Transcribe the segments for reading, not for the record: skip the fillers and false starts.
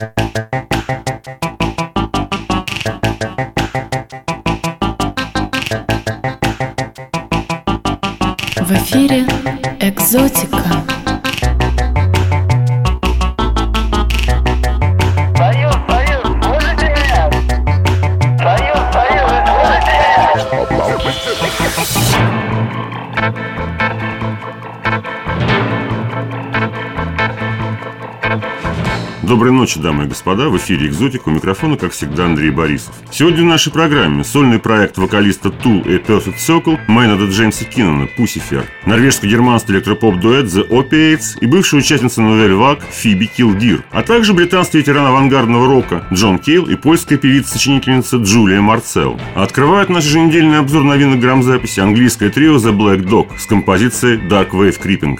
В эфире «Экзотика». Союз, слышите меня? Союз, слышите меня? Доброй ночи, дамы и господа, в эфире «Экзотика», у микрофона, как всегда, Андрей Борисов. Сегодня в нашей программе сольный проект вокалиста Tool и Perfect Circle Мейнарда Джеймса Киннона «Pussifer», норвежско-германский электропоп-дуэт The Opiates и бывшая участница Nouvelle Vague Фиби Килдир, а также британский ветеран авангардного рока Джон Кейл и польская певица-сочинительница Джулия Марцел. А открывает наш еженедельный обзор новинок грамзаписи английское трио The Black Dog с композицией Dark Wave Creeping.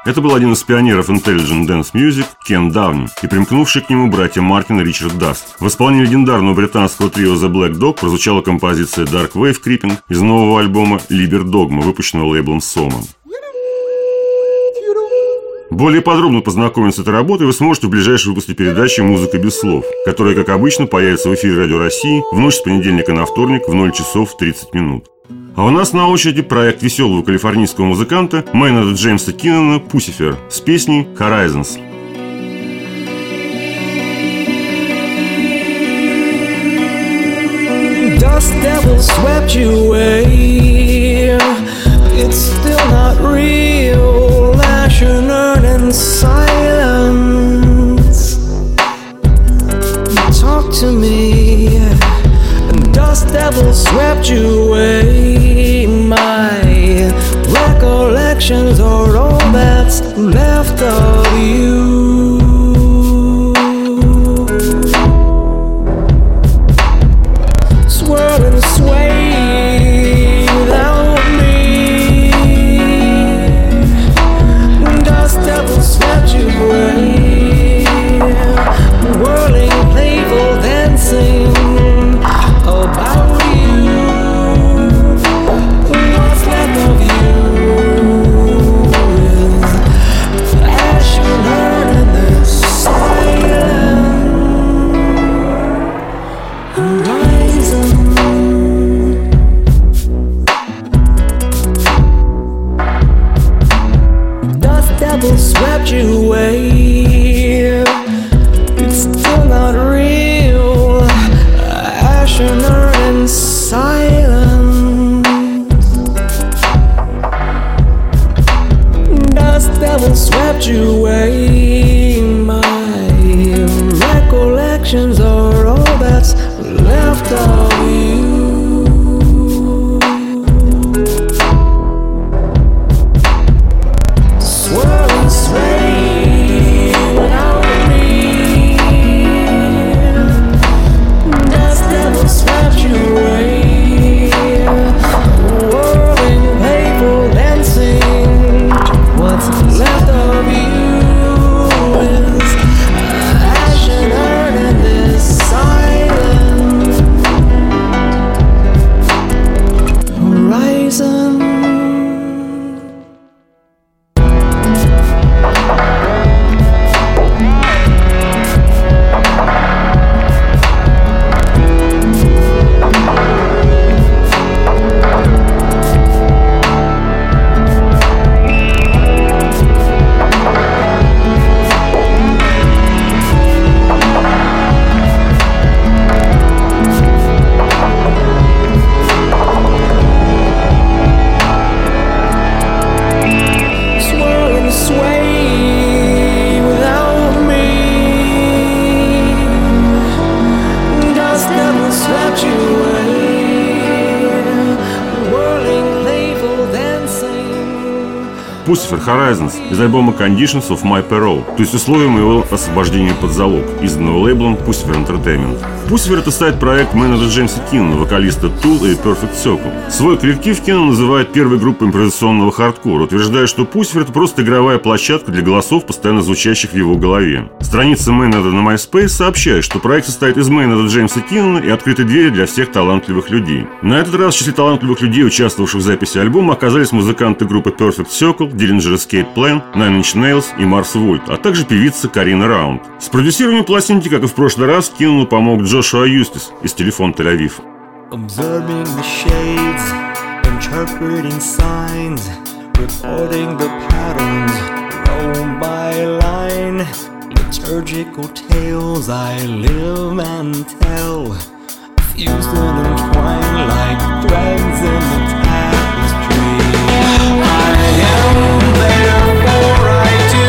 Это был один из пионеров Intelligent Dance Music Кен Дауни и примкнувшие к нему братья Мартин и Ричард Даст. В исполнении легендарного британского трио The Black Dog прозвучала композиция Dark Wave Creeping из нового альбома Liber Dogma, выпущенного лейблом Soma. Более подробно познакомиться с этой работой вы сможете в ближайшем выпуске передачи «Музыка без слов», которая, как обычно, появится в эфире Радио России в ночь с понедельника на вторник в 0 часов 30 минут. А у нас на очереди проект веселого калифорнийского музыканта Мейнарда Джеймса Киннона «Pussifer» с песней «Horizons». Dust devil swept you away. It's still not real. Ash and earth and silence. Talk to me. Dust devil swept you away. My recollections are all that's left of you. Swirl and sway without me. Dust devil swept you away. Whirling, playful, dancing about you. What's left of you is ash and earth and the silent horizon. Dust devil swept you away. It's still not real. Ash and earth and silence. Dust devil swept you away. My recollections are all that's left of you. Swirl and sway without me. Dust devil swept you away. Whirling, playful, dancing. What's left of you is ash and earth and this silent horizon. Swirl and sway without me. Dust devil swept you away. Whirling, playful, dancing. Pussifer Horizons из альбома Conditions of My Parole, то есть условия моего освобождения под залог, изданного лейблом Pussifer Entertainment. Pussifer — это сайт-проект Мейнарда Джеймса Киннона, вокалиста Tool и Perfect Circle. Свой коллектив Киннон называет первой группой импровизационного хардкора, утверждая, что Pussifer — это просто игровая площадка для голосов, постоянно звучащих в его голове. Страница Мейнарда на MySpace сообщает, что проект состоит из Мейнарда Джеймса Киннона и открытой двери для всех талантливых людей. На этот раз в числе талантливых людей, участвовавших в записи альбома, оказались музыканты группы Perfect Circle, Dillinger Escape Plan, Nine Inch Nails и Mars Volta, а также певица Карина Раунд. С продюсированием пластинки, как и в прошлый раз, Киннону помог Джошуа Юстис из Телефон Тель-Авив. Observing the shades, interpreting signs, reporting the patterns, row by line. Liturgical tales I live and tell, fused and entwined like threads in the tapestry. I am, therefore I do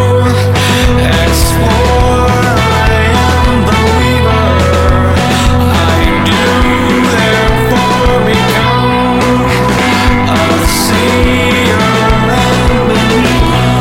explore. I am the weaver. I do, therefore become a seer and believer.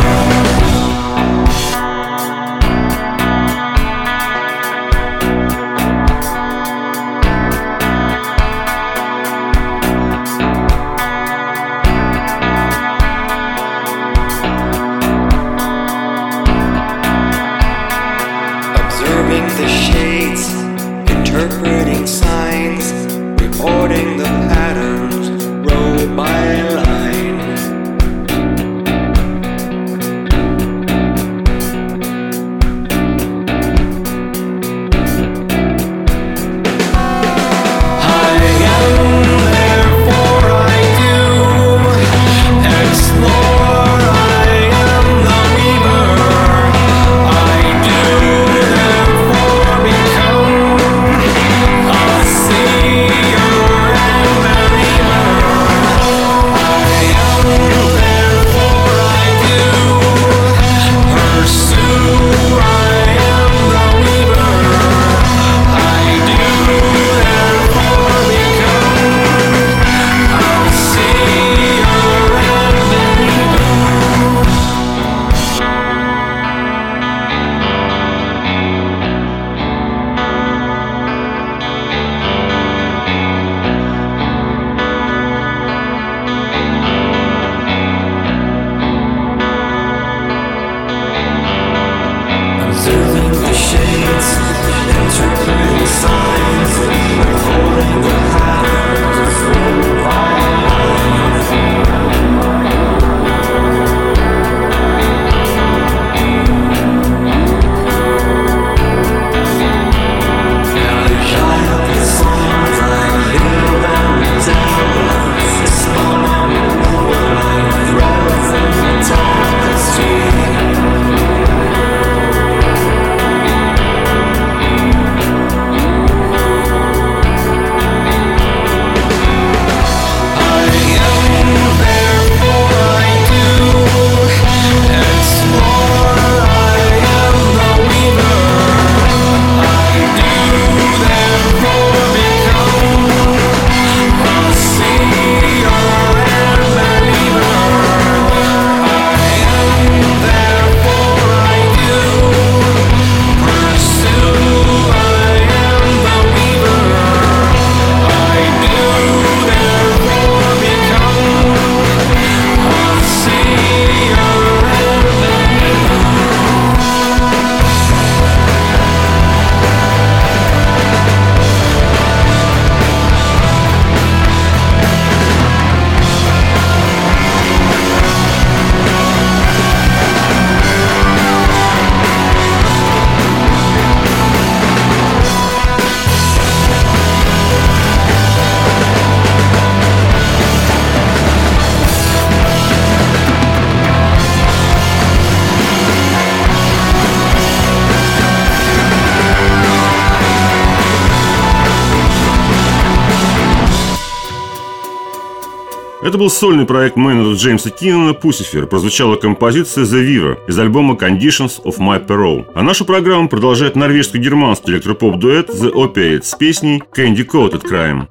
Это был сольный проект Мейнарда Джеймса Киннона «Пусифер». Прозвучала композиция «The Weaver» из альбома «Conditions of My Parole». А нашу программу продолжает норвежско-германский электропоп-дуэт The Opiates с песней «Candy Coated Crime».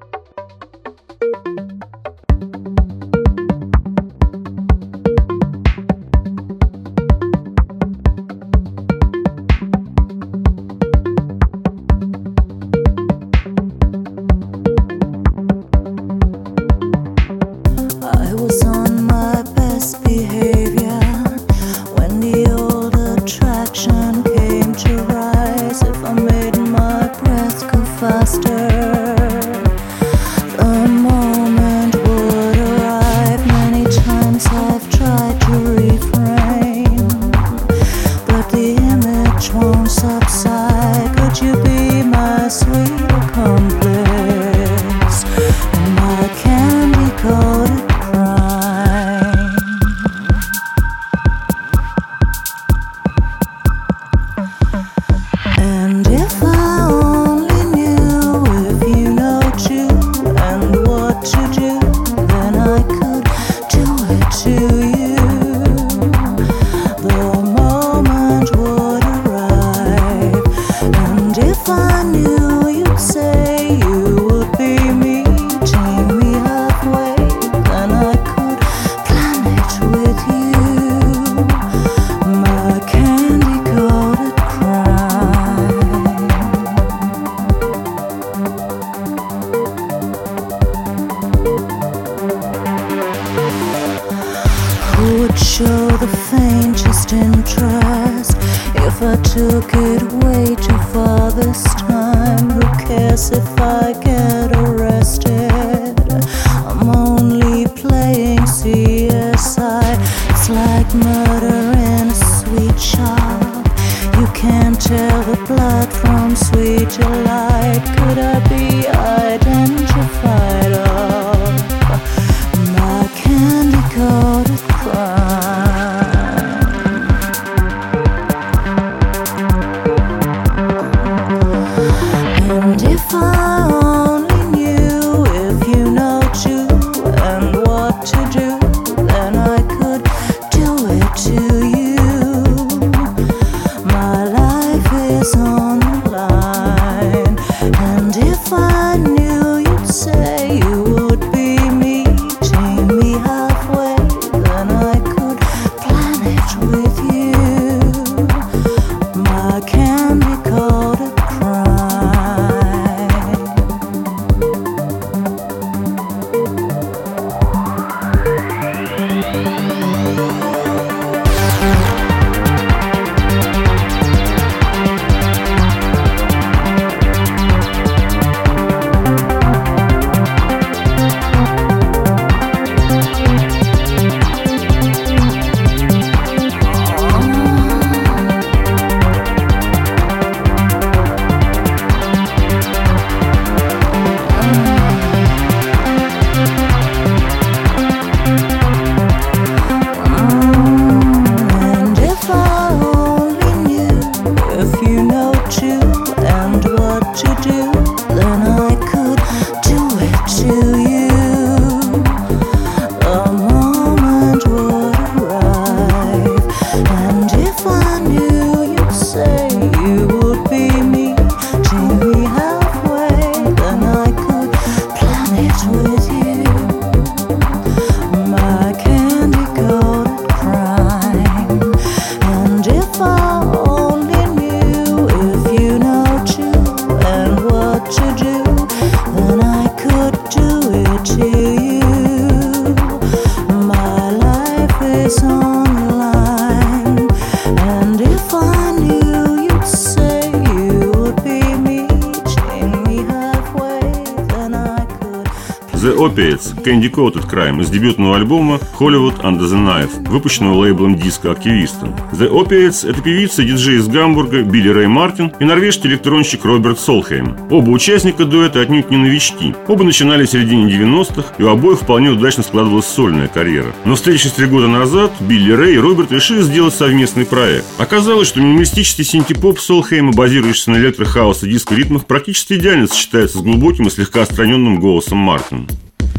The Opiates Candy Coated Crime из дебютного альбома Hollywood Under the Knife, выпущенного лейблом диско-активистом. The Opiates – это певица и диджей из Гамбурга Билли Рэй Мартин и норвежский электронщик Роберт Солхейм. Оба участника дуэта отнюдь не новички. Оба начинали в середине 90-х, и у обоих вполне удачно складывалась сольная карьера. Но встретившись 3 года назад, Билли Рэй и Роберт решили сделать совместный проект. Оказалось, что минималистический синти-поп Солхейма, базирующийся на электро-хаус и диско-ритмах, практически идеально сочетается с глубоким и слегка отстраненным голосом Мартина.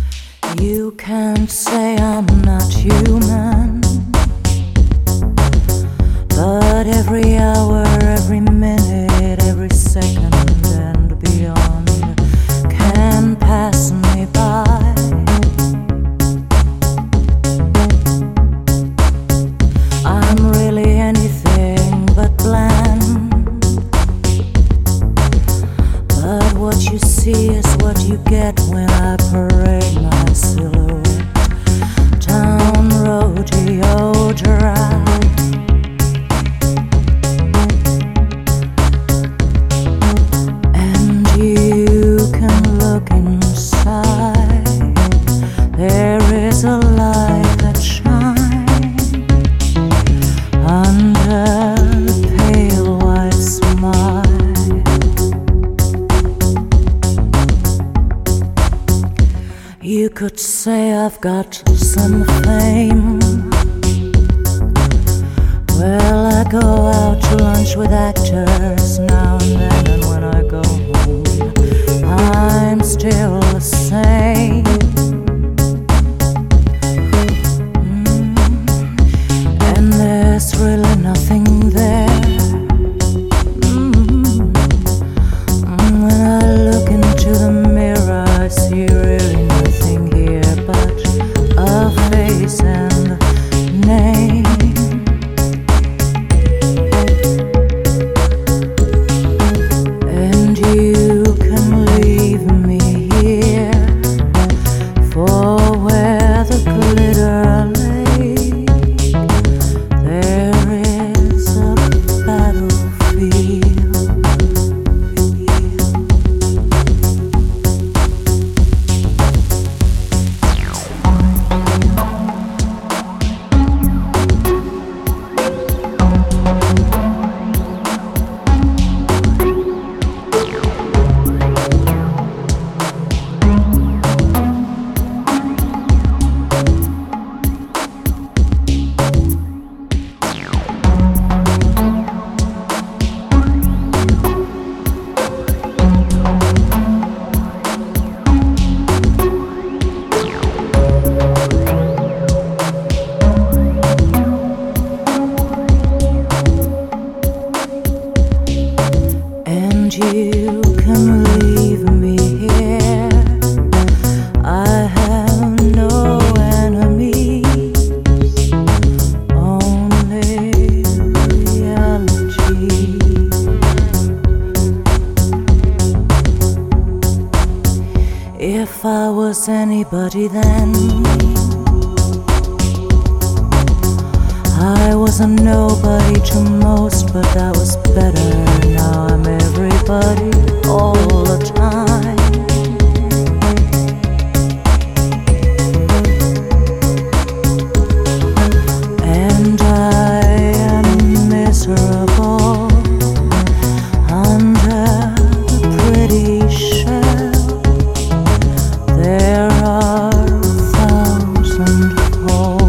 You can't say I'm not human, but every hour, every minute, every second and beyond can pass me by. I'm really anything but bland, but what you see is what you get when I parade my silhouette down Rodeo Drive. And you can look inside. There is a light that shines under the pale white smile. You could say I've got some fame. Well, I go out to lunch with actors now and then, and when I go home, I'm still the same. And there's really nothing there. When I look into the mirror, I see really nothing here but a face and a name. And you can leave me here for where the glitter lay. There is a battlefield. And you can leave me here. I have no enemies, only reality. If I was anybody then, I was a nobody to most, but that was better. Now I'm everybody all the time. And I am miserable under the pretty shell. There are 1,000 holes.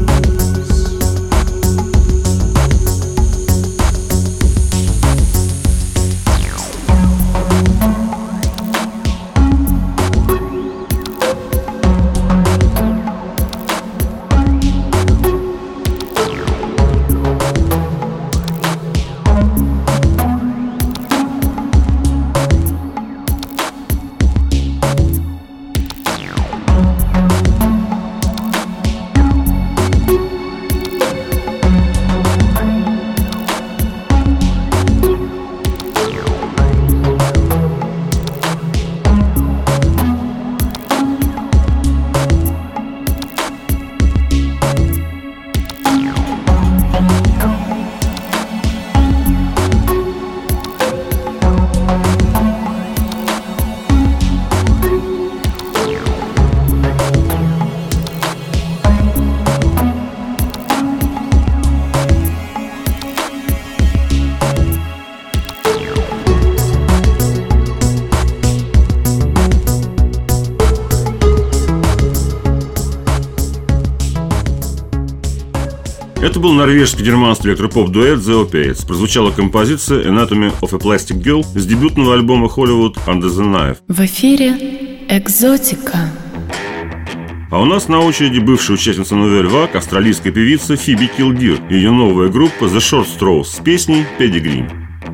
Это был норвежско-германский электропоп-дуэт The Opiates. Прозвучала композиция Anatomy of a Plastic Girl с дебютного альбома Hollywood Under the Knife. В эфире «Экзотика». А у нас на очереди бывшая участница Nouvelle Vague, австралийская певица Фиби Килдир и ее новая группа The Short Straws с песней «Pedigree».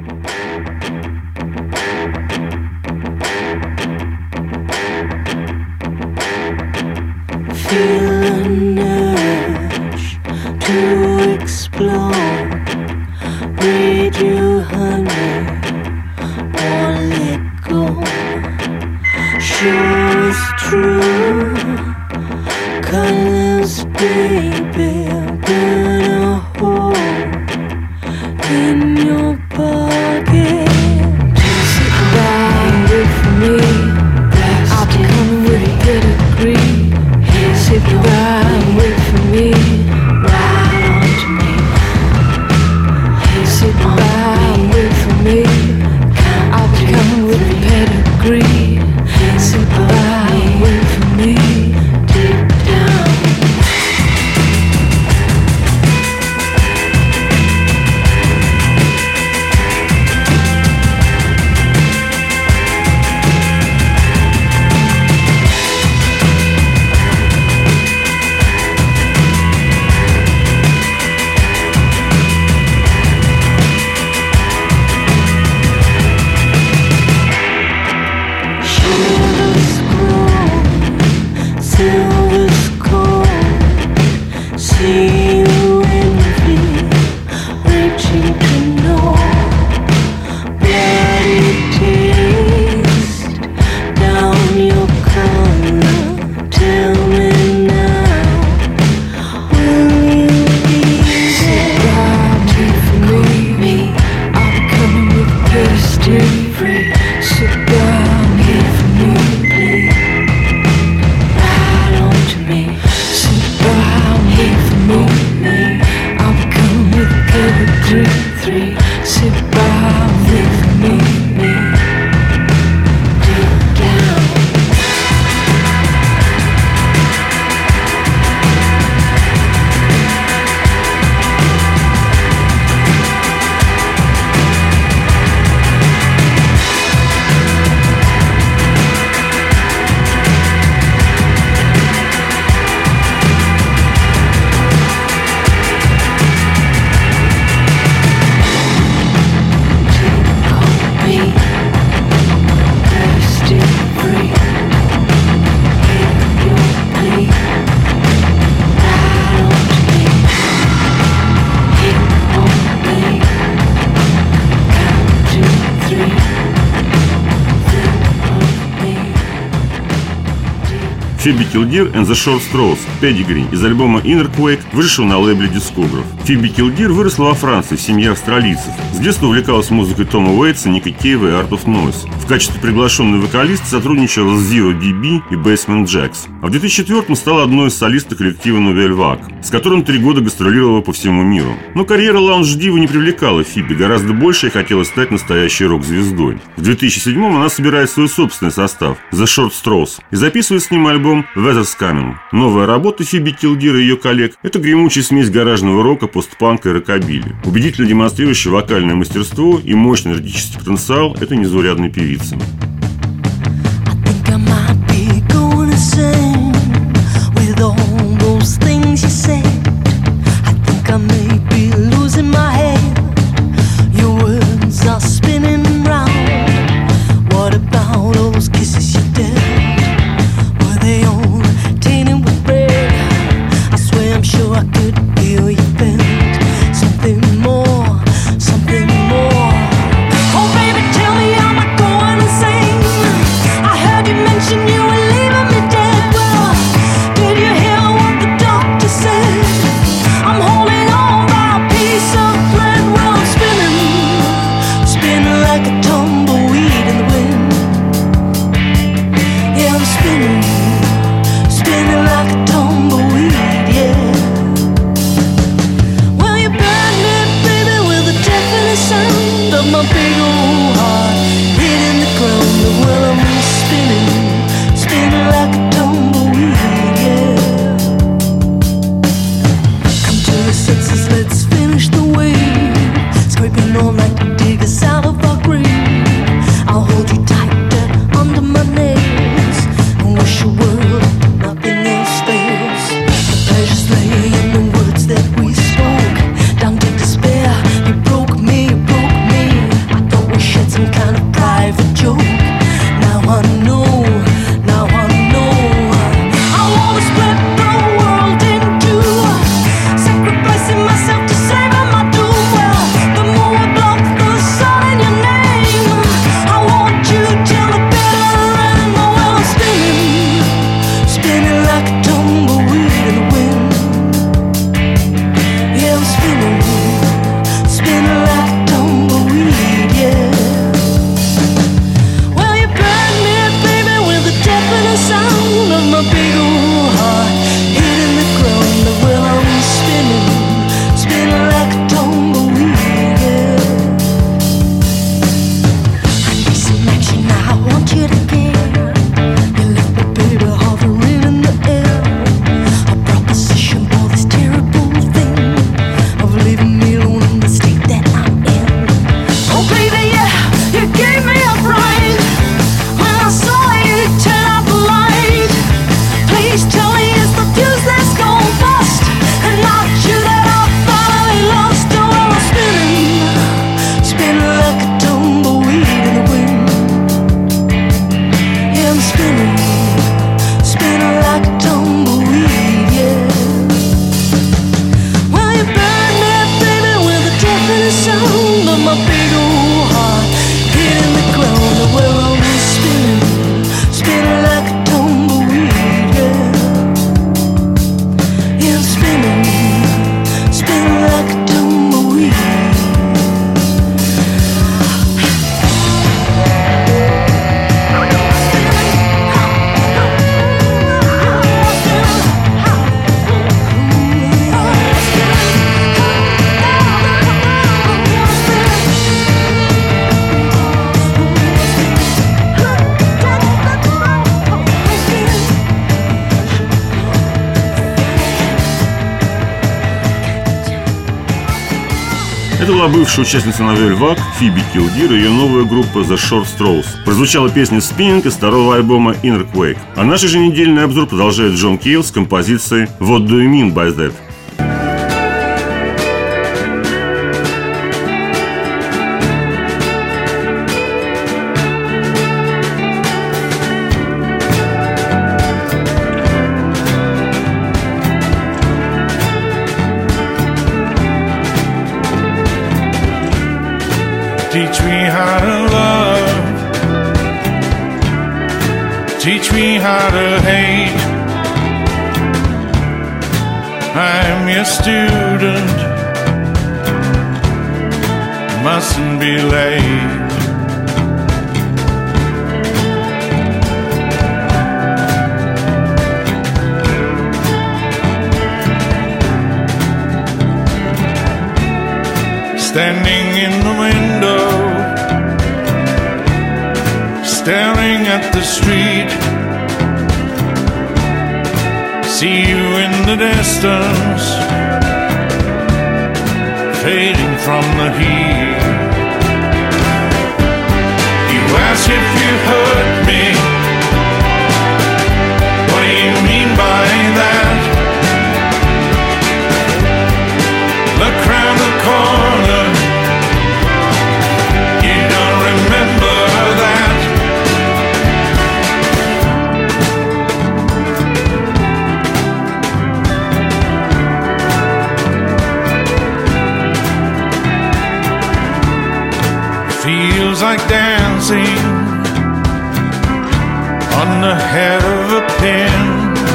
Feel an urge to explore. Read you, honey, or let go. Sure is true. Colors, baby, burn a hole in your pocket. Just sit down with me. I'll be coming with a pedigree. Sit down, wait for me, right on to me. Sit down, wait for me. I'll be coming with a pedigree. Sit down, wait for me, deep down. Фиби Килдир and the Short Straws «Pedigree» из альбома Innerquake, вышедшего на лейбле Discograph. Фиби Килдир выросла во Франции в семье австралийцев. С детства увлекалась музыкой Тома Уэйтса, Ника Кейва и Art of Noise. В качестве приглашенной вокалистки сотрудничала с Zero DB и Basement Jaxx. А в 2004-м стала одной из солисток коллектива Nouvelle Vague, с которым 3 года гастролировала по всему миру. Но карьера лаунж-дивы не привлекала Фиби, гораздо больше ей хотелось стать настоящей рок-звездой. В 2007-м она собирает свой собственный состав The Short Straws и записывает с ним альбом Weather's Coming. Новая работа Фиби Килдир и ее коллег – это гремучая смесь гаражного рока, постпанка и рокобили, убедительно демонстрирующая вокальное мастерство и мощный эротический потенциал этой незаурядной певицы. Something more. Oh baby, tell me, am I going insane? Это была бывшая участница Новель Вак Фиби Килдир и ее новая группа The Short Straws. Прозвучала песня «Spinning» из второго альбома Inner Quake. А наш еженедельный обзор продолжает Джон Кейл с композицией «What Do You Mean By That?». Teach me how to love. Teach me how to hate. I'm your student. Mustn't be late. Standing in the window, staring at the street. See you in the distance, fading from the heat. You ask if you hurt me. What do you mean by that? Look round the corner. You don't remember that. Feels like dancing on the head of a pin,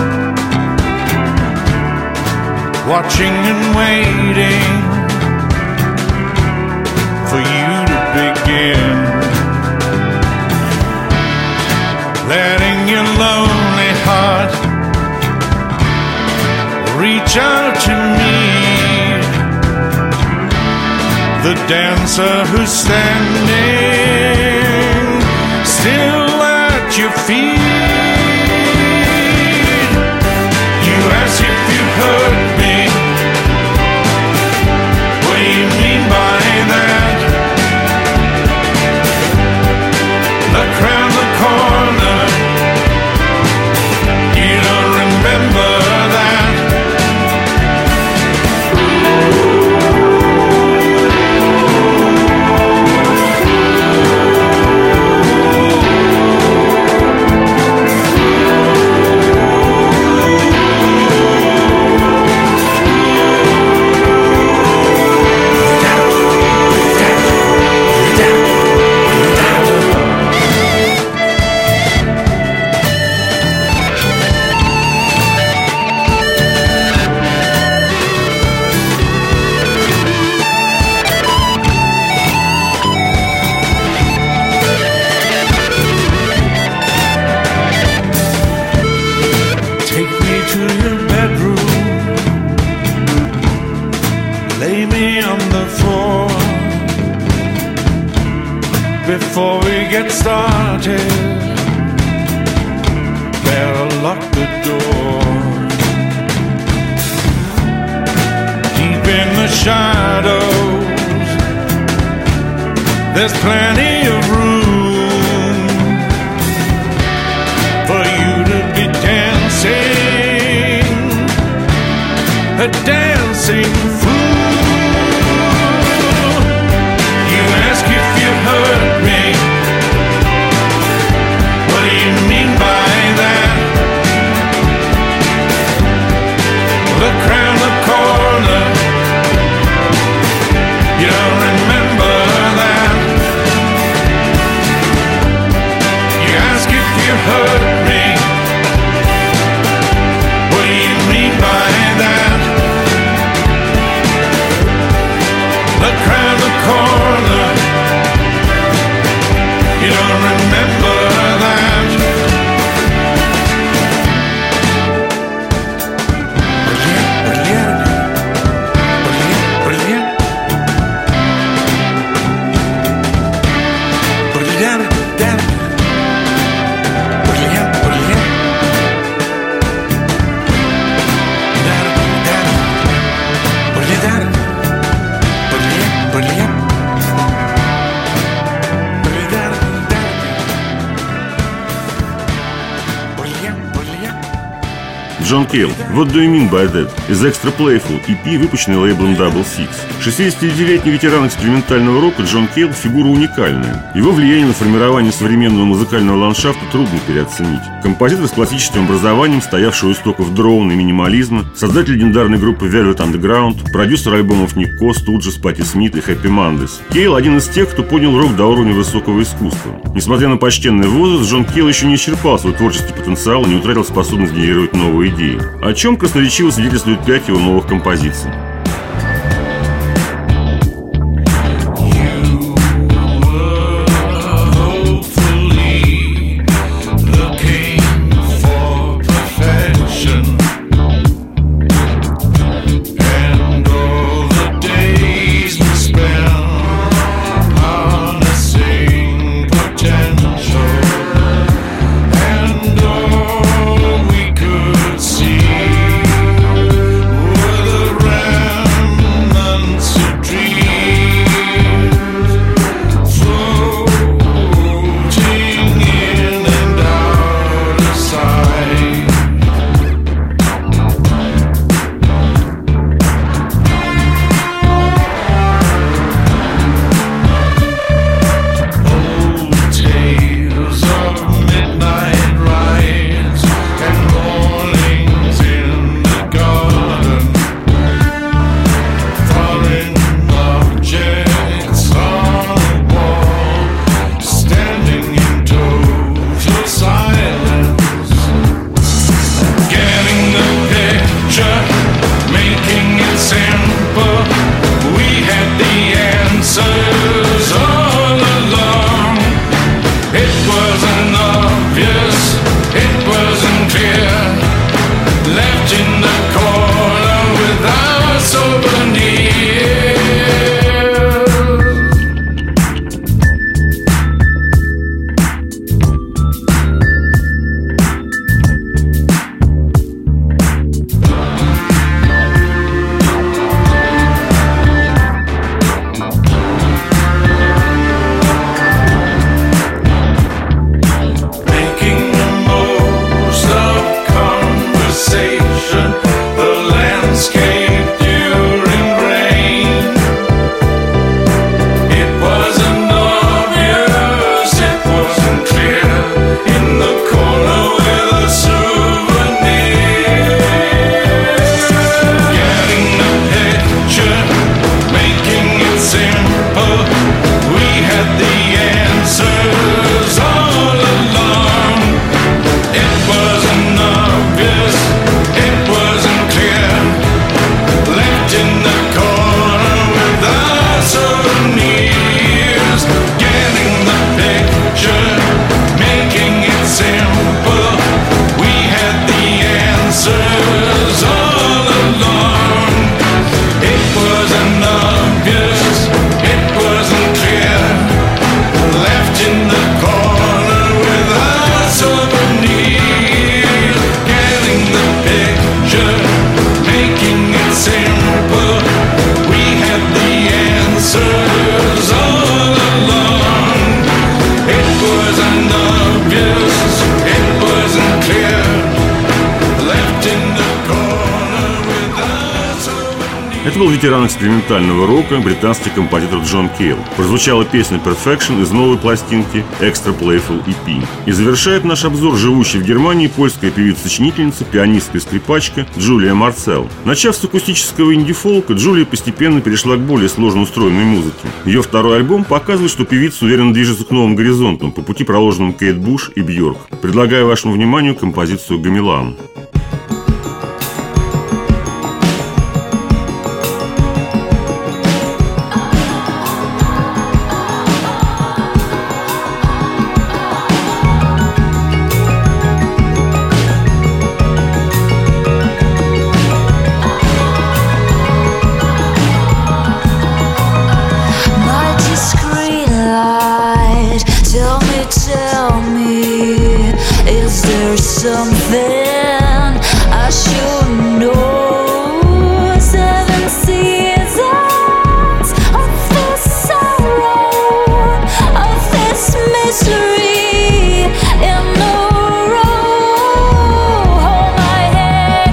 watching and waiting for you to begin, letting your lonely heart reach out to me, the dancer who's standing still at your feet. You ask if you hurt me. What do you mean by that? Look round the corner. You don't remember that. Before we get started, better lock the door. Deep in the shadows, there's plenty of room for you to be dancing, a dancing fool. You ask if you hurt me. What do you mean by that? Look round the corner. You don't remember that. You ask if you hurt me. What do you mean by that? Джон Кейл, What Do You Mean By That из Extra Playful EP, выпущенный лейблом Double Six. 69-летний ветеран экспериментального рока Джон Кейл – фигура уникальная. Его влияние на формирование современного музыкального ландшафта трудно переоценить. Композитор с классическим образованием, стоявший у истоков дроун и минимализма, создатель легендарной группы Velvet Underground, продюсер альбомов Ник Кос, Туджес, Пати Смит и Happy Mondays. Кейл – один из тех, кто поднял рок до уровня высокого искусства. Несмотря на почтенный возраст, Джон Кейл еще не исчерпал свой творческий потенциал и не утратил способность генерировать новые идеи, о чем красноречиво свидетельствует 5 его новых композиций. Это был ветеран экспериментального рока, британский композитор Джон Кейл. Прозвучала песня Perfection из новой пластинки Extra Playful EP. И завершает наш обзор живущая в Германии польская певица-сочинительница, пианистка и скрипачка Джулия Марцел. Начав с акустического инди-фолка, Джулия постепенно перешла к более сложно устроенной музыке. Ее второй альбом показывает, что певица уверенно движется к новым горизонтам по пути, проложенным Кейт Буш и Бьорк. Предлагаю вашему вниманию композицию «Гамелан». Tell me, is there something I should know? 7 seasons of this sorrow, of this misery in a row. Hold my hand.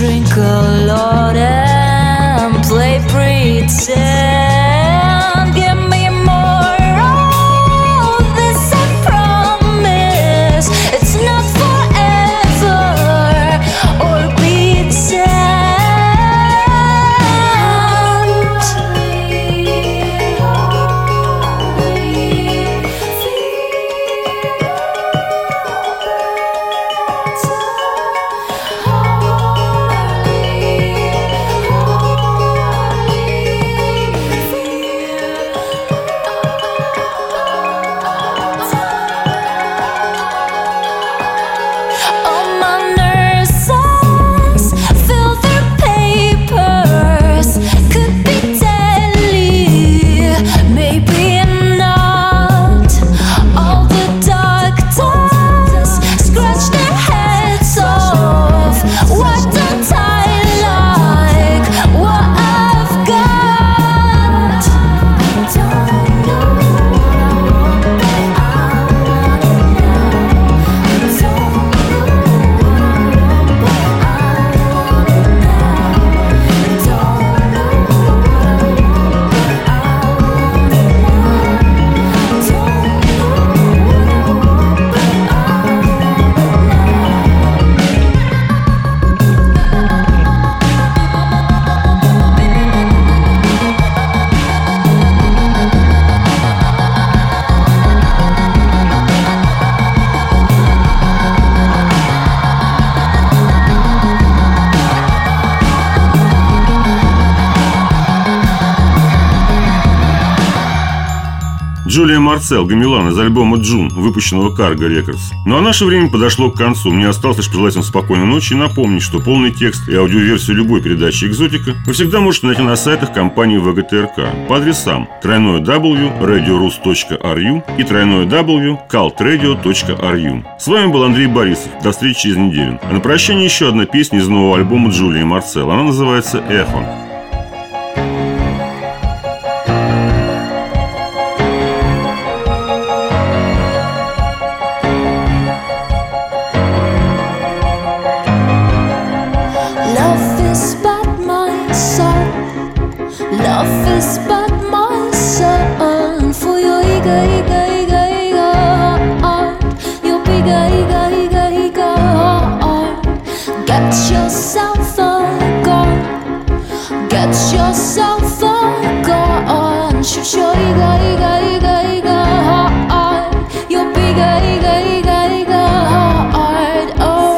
drink a lot and play pretend. Give me more of this, I promise. It's not forever or Джулия Марцел, Гамилан из альбома «Джун», выпущенного Cargo Records. Ну а наше время подошло к концу. Мне осталось лишь пожелать вам спокойной ночи и напомнить, что полный текст и аудиоверсию любой передачи «Экзотика» вы всегда можете найти на сайтах компании ВГТРК по адресам www.radiorus.ru и www.caltradio.ru. С вами был Андрей Борисов. До встречи через неделю. А на прощание еще одна песня из нового альбома Джулии Марцел. Она называется «Эхо». Love is but my son. For your eager heart, your bigger heart. Get yourself a gun. Get yourself a gun. Shoot your eager heart, your bigger heart. Oh,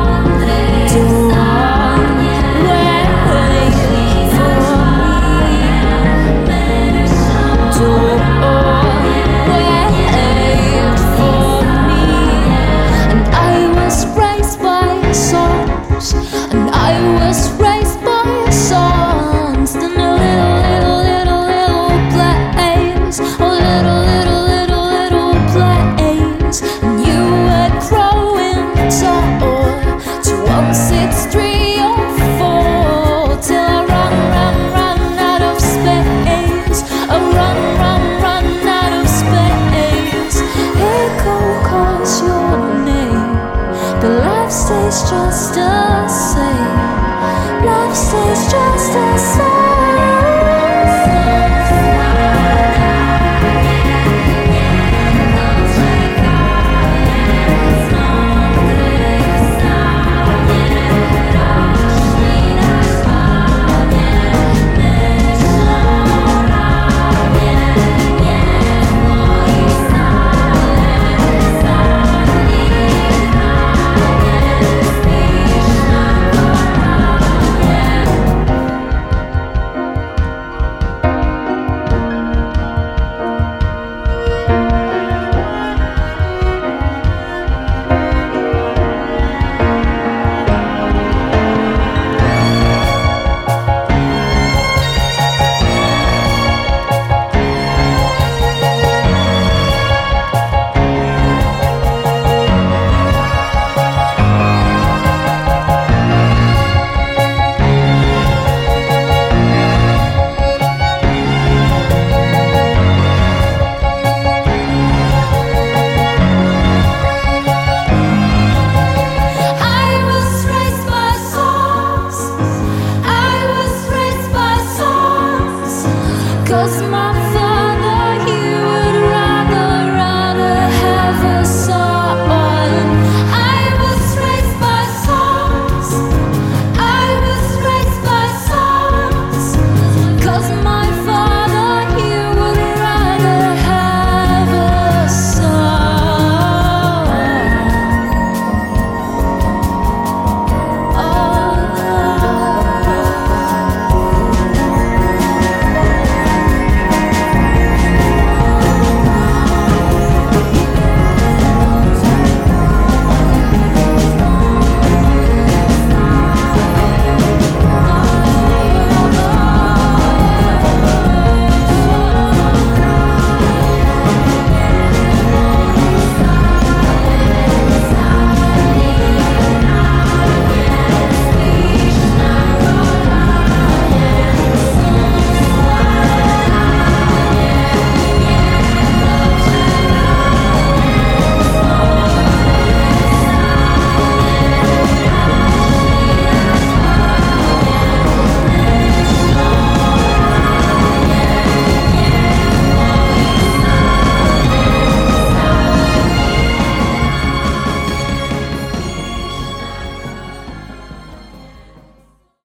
and I was raised by songs in a little place, a little place. And you were growing tall to 1, 6, 3 or 4 till I run out of space. I run out of space. Echo calls your name, but life stays just the same. Life stays just the same.